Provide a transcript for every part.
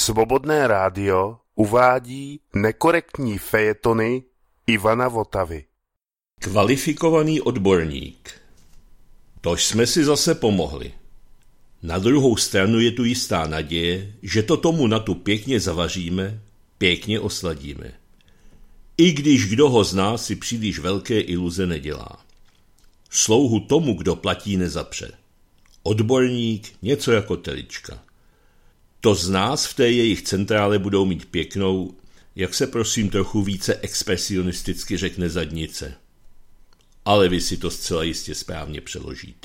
Svobodné rádio uvádí nekorektní fejetony Ivana Votavy. Kvalifikovaný odborník. Tož jsme si zase pomohli. Na druhou stranu je tu jistá naděje, že to tomu na tu pěkně zavaříme, pěkně osladíme. I když kdo ho zná, si příliš velké iluze nedělá. Slouhu tomu, kdo platí, nezapře. Odborník něco jako telička. To z nás v té jejich centrále budou mít pěknou, jak se prosím trochu více expresionisticky řekne, zadnice. Ale vy si to zcela jistě správně přeložíte.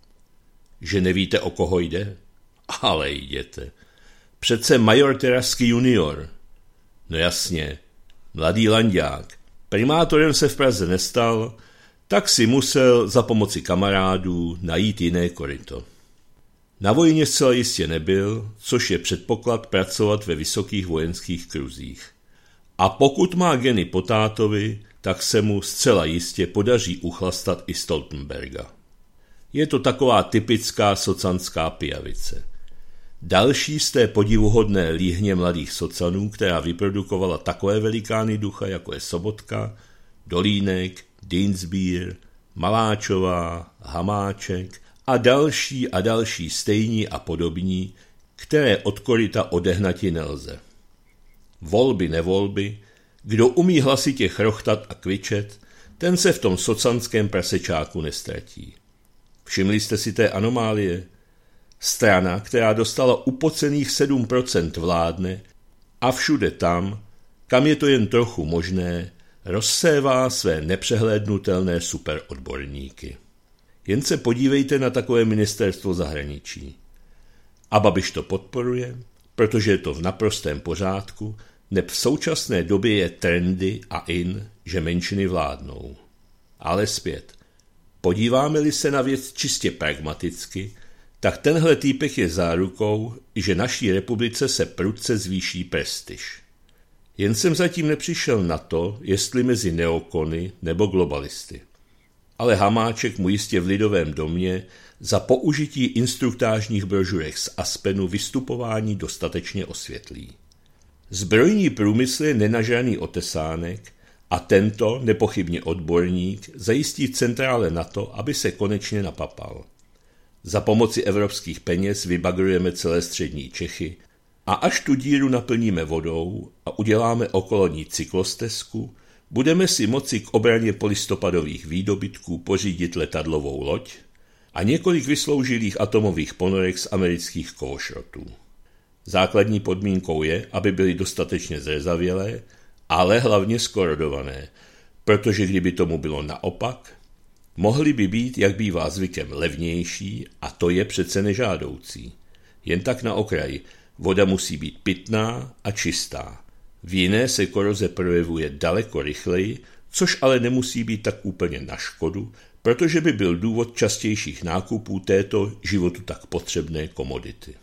Že nevíte, o koho jde? Ale jděte. Přece major Terazky junior. No jasně, mladý lanďák. Primátorem se v Praze nestal, tak si musel za pomoci kamarádů najít jiné koryto. Na vojně zcela jistě nebyl, což je předpoklad pracovat ve vysokých vojenských kruzích. A pokud má geny po tátovi, tak se mu zcela jistě podaří uchlastat i Stoltenberga. Je to taková typická socanská pijavice. Další z té podivuhodné líhně mladých socanů, která vyprodukovala takové velikány ducha, jako je Sobotka, Dolínek, Dienstbier, Maláčová, Hamáček a další stejní a podobní, které od koryta odehnati nelze. Volby nevolby, kdo umí hlasitě chrochtat a kvičet, ten se v tom socanském prasečáku nestratí. Všimli jste si té anomálie? Strana, která dostala upocených 7% vládne a všude tam, kam je to jen trochu možné, rozsévá své nepřehlédnutelné superodborníky. Jen se podívejte na takové ministerstvo zahraničí. A Babiš to podporuje, protože je to v naprostém pořádku, neb v současné době je trendy a in, že menšiny vládnou. Ale zpět. Podíváme-li se na věc čistě pragmaticky, tak tenhle týpek je zárukou, že naší republice se prudce zvýší prestiž. Jen jsem zatím nepřišel na to, jestli mezi neokony nebo globalisty. Ale Hamáček mu jistě v Lidovém domě za použití instruktážních brožurek z Aspenu vystupování dostatečně osvětlí. Zbrojní průmysl je nenažraný otesánek a tento, nepochybně odborník, zajistí v centrále na to, aby se konečně napapal. Za pomoci evropských peněz vybagrujeme celé střední Čechy a až tu díru naplníme vodou a uděláme okolo ní cyklostezku, budeme si moci k obraně polistopadových výdobytků pořídit letadlovou loď a několik vysloužilých atomových ponorek z amerických kovošrotů. Základní podmínkou je, aby byly dostatečně zrezavělé, ale hlavně skorodované, protože kdyby tomu bylo naopak, mohly by být, jak bývá zvykem, levnější a to je přece nežádoucí. Jen tak na okraji, voda musí být pitná a čistá. V jiné se koroze projevuje daleko rychleji, což ale nemusí být tak úplně na škodu, protože by byl důvod častějších nákupů této životu tak potřebné komodity.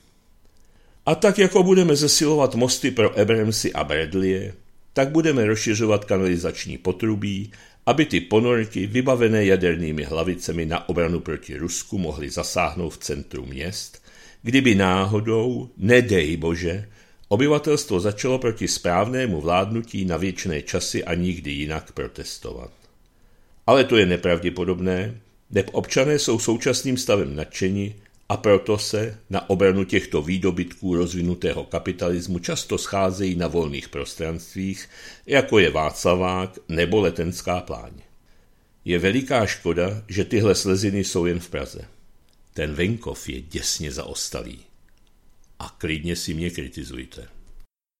A tak jako budeme zesilovat mosty pro Abramsy a Bradleye, tak budeme rozšiřovat kanalizační potrubí, aby ty ponorky vybavené jadernými hlavicemi na obranu proti Rusku mohly zasáhnout v centru měst, kdyby náhodou, nedej bože, obyvatelstvo začalo proti správnému vládnutí na věčné časy a nikdy jinak protestovat. Ale to je nepravděpodobné, neb občané jsou současným stavem nadšeni a proto se na obranu těchto výdobytků rozvinutého kapitalismu často scházejí na volných prostranstvích, jako je Václavák nebo Letenská pláň. Je veliká škoda, že tyhle sleziny jsou jen v Praze. Ten venkov je děsně zaostalý. A klidně si mě kritizujte.